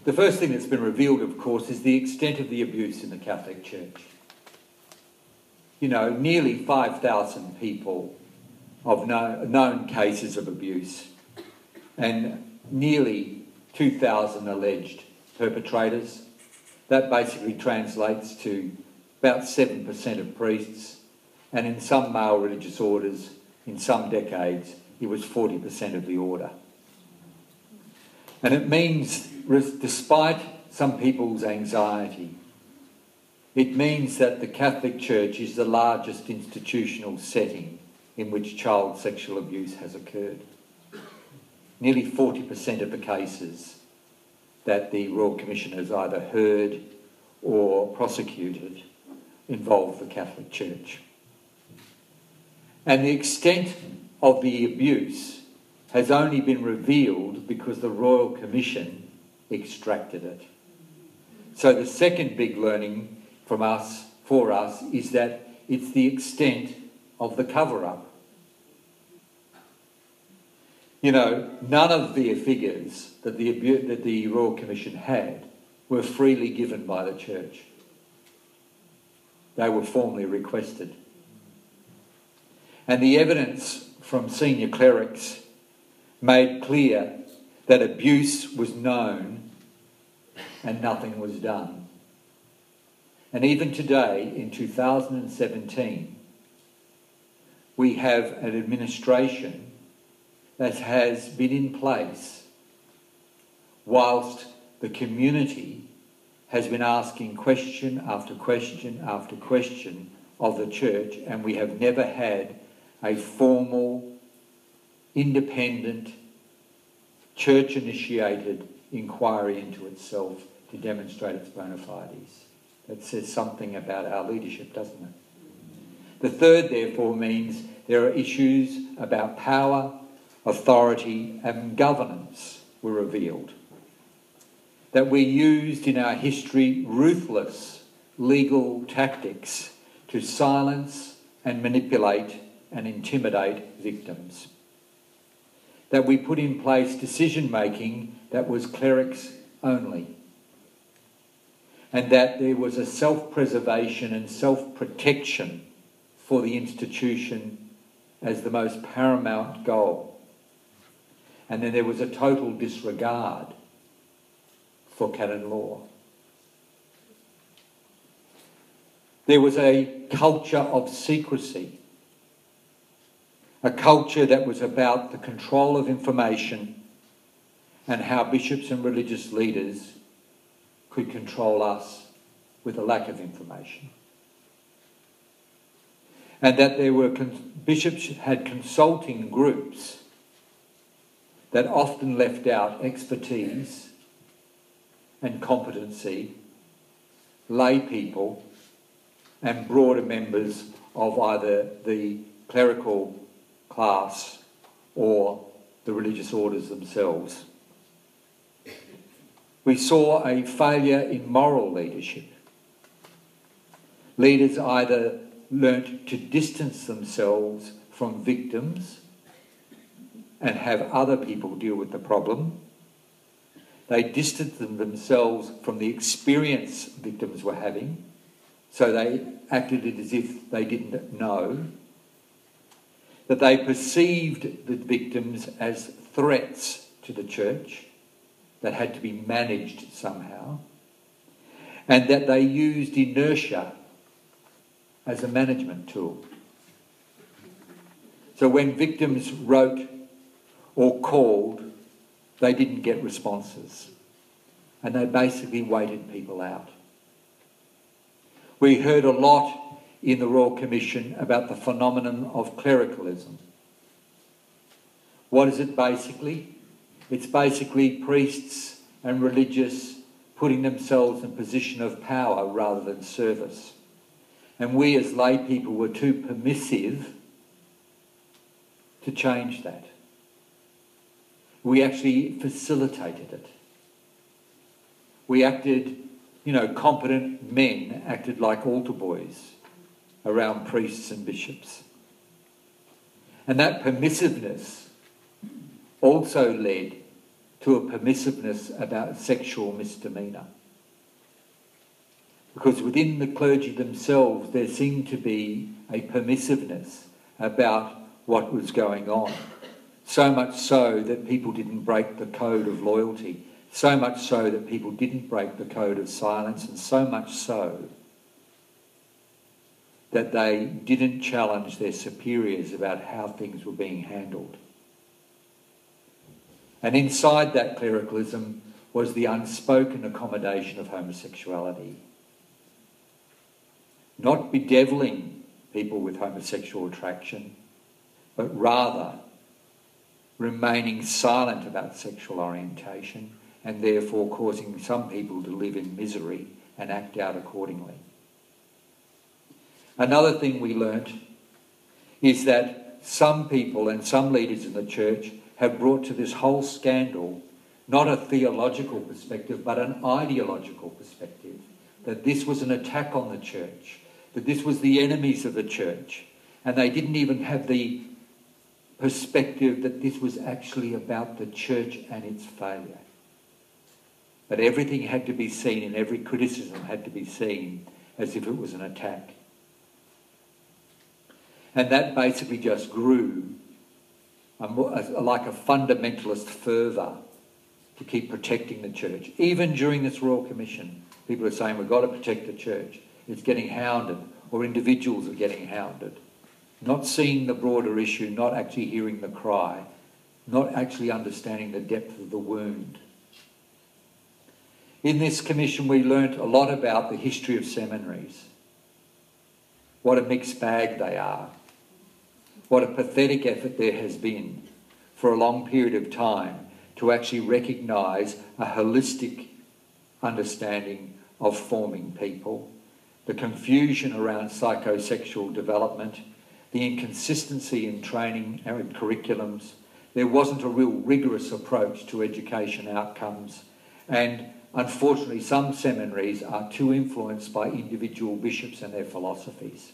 The first thing that's been revealed, of course, is the extent of the abuse in the Catholic Church. You know, nearly 5,000 people of known cases of abuse and nearly 2,000 alleged perpetrators. That basically translates to about 7% of priests, and in some male religious orders, in some decades, it was 40% of the order. And it means, despite some people's anxiety, it means that the Catholic Church is the largest institutional setting in which child sexual abuse has occurred. Nearly 40% of the cases that the Royal Commission has either heard or prosecuted involve the Catholic Church. And the extent of the abuse has only been revealed because the Royal Commission extracted it. So the second big learning for us, is that it's the extent of the cover-up. You know, none of the figures that the Royal Commission had were freely given by the Church. They were formally requested. And the evidence from senior clerics made clear that abuse was known and nothing was done. And even today, in 2017, we have an administration that has been in place whilst the community has been asking question after question after question of the Church, and we have never had a formal, independent, Church-initiated inquiry into itself to demonstrate its bona fides. That says something about our leadership, doesn't it? The third, therefore, means there are issues about power, authority and governance were revealed. That we used in our history ruthless legal tactics to silence and manipulate and intimidate victims. That we put in place decision-making that was clerics only. And that there was a self-preservation and self-protection for the institution as the most paramount goal. And then there was a total disregard for canon law. There was a culture of secrecy, a culture that was about the control of information and how bishops and religious leaders could control us with a lack of information. And that there were bishops had consulting groups that often left out expertise and competency, lay people and broader members of either the clerical class or the religious orders themselves. We saw a failure in moral leadership. Leaders either learnt to distance themselves from victims and have other people deal with the problem. They distanced themselves from the experience victims were having, so they acted as if they didn't know. That they perceived the victims as threats to the Church that had to be managed somehow, and that they used inertia as a management tool. So when victims wrote or called, they didn't get responses, and they basically waited people out. We heard a lot in the Royal Commission about the phenomenon of clericalism. What is it basically? It's basically priests and religious putting themselves in a position of power rather than service. And we as lay people were too permissive to change that. We actually facilitated it. We acted, competent men acted like altar boys around priests and bishops. And that permissiveness also led to a permissiveness about sexual misdemeanour. Because within the clergy themselves there seemed to be a permissiveness about what was going on. So much so that people didn't break the code of loyalty. So much so that people didn't break the code of silence, and so much so that they didn't challenge their superiors about how things were being handled. And inside that clericalism was the unspoken accommodation of homosexuality. Not bedeviling people with homosexual attraction, but rather remaining silent about sexual orientation and therefore causing some people to live in misery and act out accordingly. Another thing we learnt is that some people and some leaders in the church have brought to this whole scandal not a theological perspective but an ideological perspective, that this was an attack on the church, that this was the enemies of the church, and they didn't even have the perspective that this was actually about the church and its failure. But everything had to be seen, and every criticism had to be seen as if it was an attack. And that basically just grew like a fundamentalist fervour to keep protecting the church. Even during this Royal Commission, people are saying we've got to protect the church. It's getting hounded, or individuals are getting hounded. Not seeing the broader issue, not actually hearing the cry, not actually understanding the depth of the wound. In this commission we learnt a lot about the history of seminaries. What a mixed bag they are. What a pathetic effort there has been for a long period of time to actually recognise a holistic understanding of forming people, the confusion around psychosexual development, the inconsistency in training and curriculums. There wasn't a real rigorous approach to education outcomes, and unfortunately some seminaries are too influenced by individual bishops and their philosophies.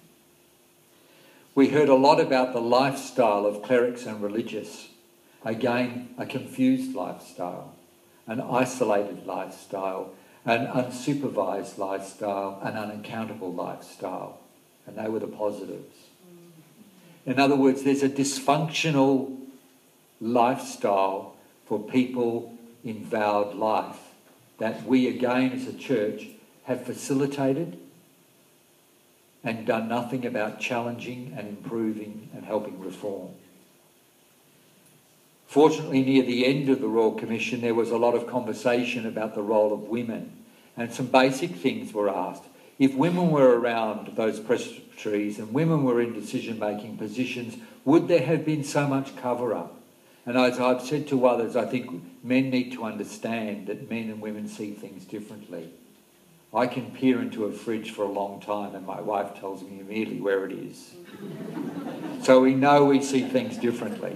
We heard a lot about the lifestyle of clerics and religious. Again, a confused lifestyle, an isolated lifestyle, an unsupervised lifestyle, an unaccountable lifestyle. And they were the positives. In other words, there's a dysfunctional lifestyle for people in vowed life that we again as a church have facilitated and done nothing about challenging and improving and helping reform. Fortunately, near the end of the Royal Commission, there was a lot of conversation about the role of women, and some basic things were asked. If women were around those presbyteries and women were in decision-making positions, would there have been so much cover-up? And as I've said to others, I think men need to understand that men and women see things differently. I can peer into a fridge for a long time and my wife tells me immediately where it is. So we know we see things differently.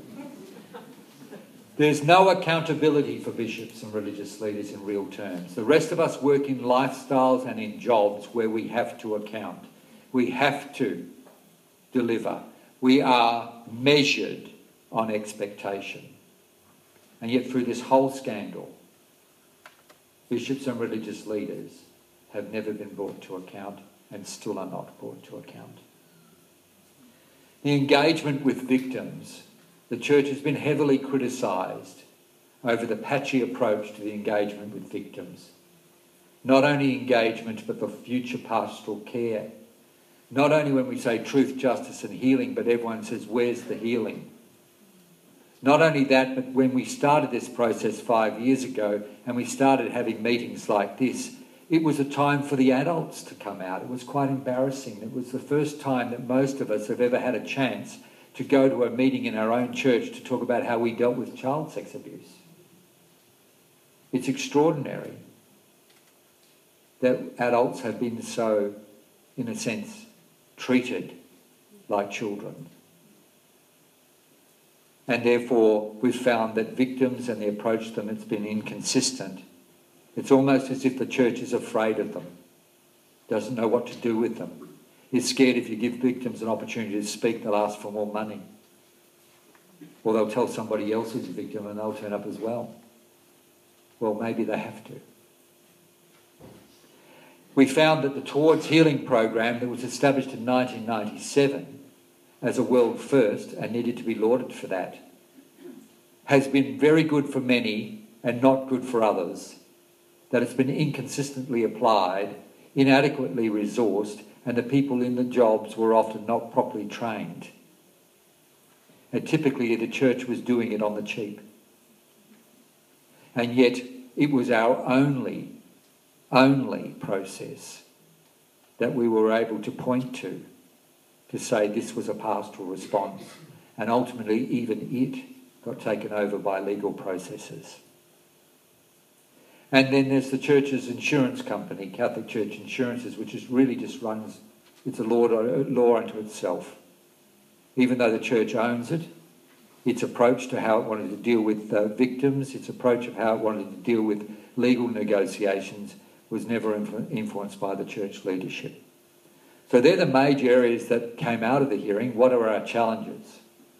There's no accountability for bishops and religious leaders in real terms. The rest of us work in lifestyles and in jobs where we have to account. We have to deliver. We are measured on expectation. And yet through this whole scandal, bishops and religious leaders have never been brought to account and still are not brought to account. The engagement with victims. The church has been heavily criticised over the patchy approach to the engagement with victims. Not only engagement, but the future pastoral care. Not only when we say truth, justice and healing, but everyone says, where's the healing? Not only that, but when we started this process 5 years ago and we started having meetings like this, it was a time for the adults to come out. It was quite embarrassing. It was the first time that most of us have ever had a chance to go to a meeting in our own church to talk about how we dealt with child sex abuse. It's extraordinary that adults have been so, in a sense, treated like children. And therefore, we've found that victims and the approach to them has been inconsistent. It's almost as if the church is afraid of them, doesn't know what to do with them, is scared if you give victims an opportunity to speak, they'll ask for more money. Or they'll tell somebody else who's a victim and they'll turn up as well. Well, maybe they have to. We found that the Towards Healing program that was established in 1997 as a world first, and needed to be lauded for that, has been very good for many and not good for others. That it's been inconsistently applied, inadequately resourced, and the people in the jobs were often not properly trained. And typically the church was doing it on the cheap. And yet it was our only process that we were able to point to say this was a pastoral response. And ultimately even it got taken over by legal processes. And then there's the church's insurance company, Catholic Church Insurances, which is really just runs, it's a law unto itself. Even though the church owns it, its approach to how it wanted to deal with victims, its approach of how it wanted to deal with legal negotiations was never influenced by the church leadership. So they're the major areas that came out of the hearing. What are our challenges?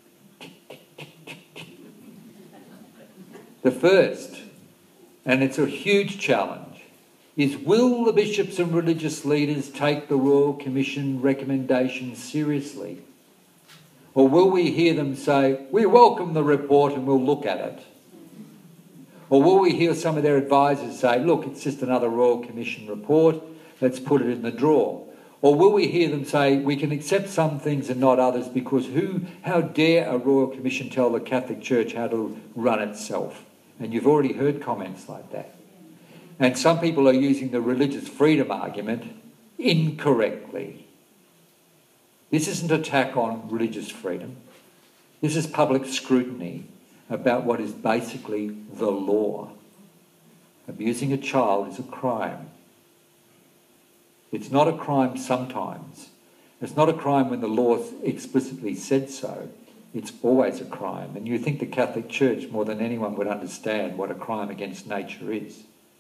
The first, and it's a huge challenge, is will the bishops and religious leaders take the Royal Commission recommendations seriously? Or will we hear them say, we welcome the report and we'll look at it? Or will we hear some of their advisors say, look, it's just another Royal Commission report, let's put it in the drawer? Or will we hear them say, we can accept some things and not others because how dare a Royal Commission tell the Catholic Church how to run itself? And you've already heard comments like that. And some people are using the religious freedom argument incorrectly. This isn't an attack on religious freedom. This is public scrutiny about what is basically the law. Abusing a child is a crime. It's not a crime sometimes. It's not a crime when the law explicitly said so. It's always a crime. And you think the Catholic Church, more than anyone, would understand what a crime against nature is.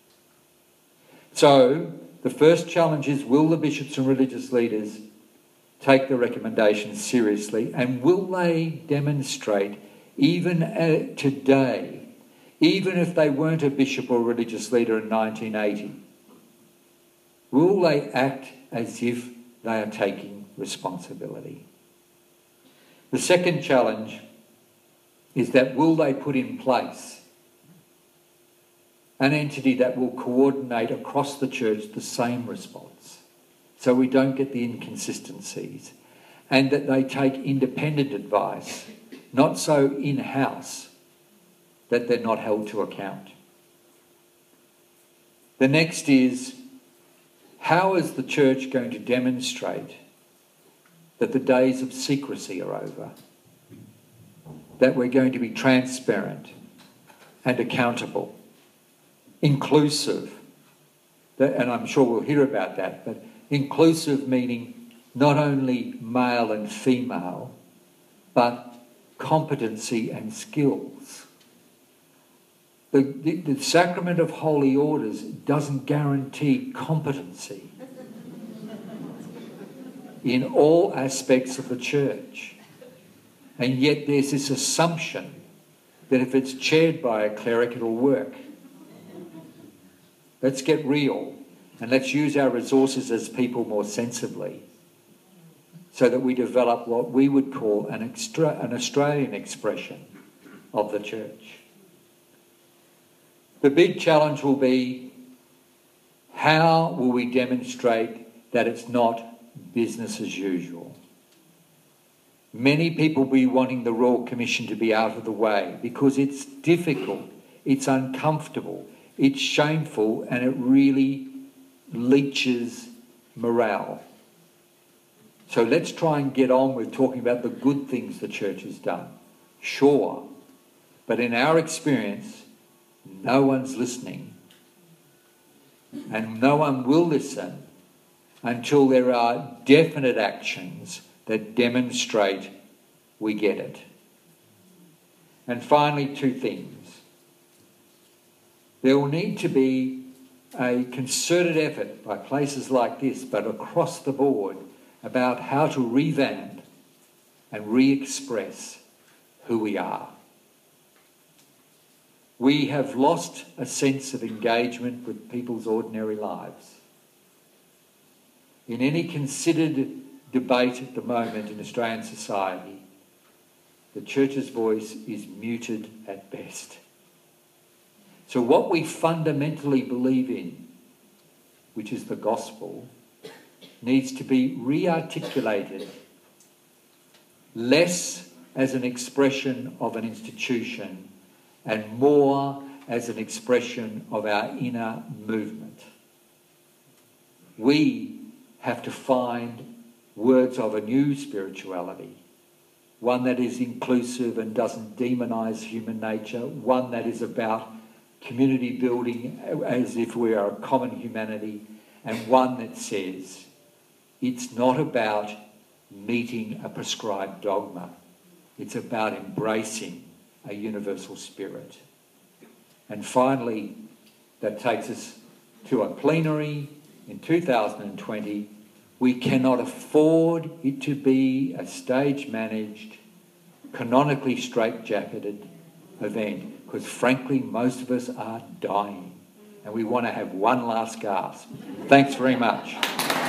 So, the first challenge is, will the bishops and religious leaders take the recommendations seriously? And will they demonstrate, even today, even if they weren't a bishop or religious leader in 1980, will they act as if they are taking responsibility? The second challenge is that will they put in place an entity that will coordinate across the church the same response, so we don't get the inconsistencies, and that they take independent advice, not so in-house that they're not held to account. The next is, how is the church going to demonstrate that the days of secrecy are over, that we're going to be transparent and accountable, inclusive, and I'm sure we'll hear about that, but inclusive meaning not only male and female, but competency and skills. The sacrament of holy orders doesn't guarantee competency in all aspects of the church. And yet there's this assumption that if it's chaired by a cleric, it'll work. Let's get real and let's use our resources as people more sensibly so that we develop what we would call an Australian expression of the church. The big challenge will be, how will we demonstrate that it's not business as usual? Many people will be wanting the Royal Commission to be out of the way because it's difficult, it's uncomfortable, it's shameful, and it really leaches morale. So let's try and get on with talking about the good things the church has done. Sure, but in our experience, no one's listening, and no one will listen until there are definite actions that demonstrate we get it. And finally, two things. There will need to be a concerted effort by places like this, but across the board, about how to revamp and re-express who we are. We have lost a sense of engagement with people's ordinary lives. In any considered debate at the moment in Australian society, the church's voice is muted at best. So what we fundamentally believe in, which is the gospel, needs to be re-articulated, less as an expression of an institution and more as an expression of our inner movement. We have to find words of a new spirituality, one that is inclusive and doesn't demonise human nature, one that is about community building as if we are a common humanity, and one that says it's not about meeting a prescribed dogma. It's about embracing a universal spirit. And finally, that takes us to a plenary in 2020. We cannot afford it to be a stage-managed, canonically straitjacketed event, because frankly, most of us are dying and we want to have one last gasp. Thanks very much.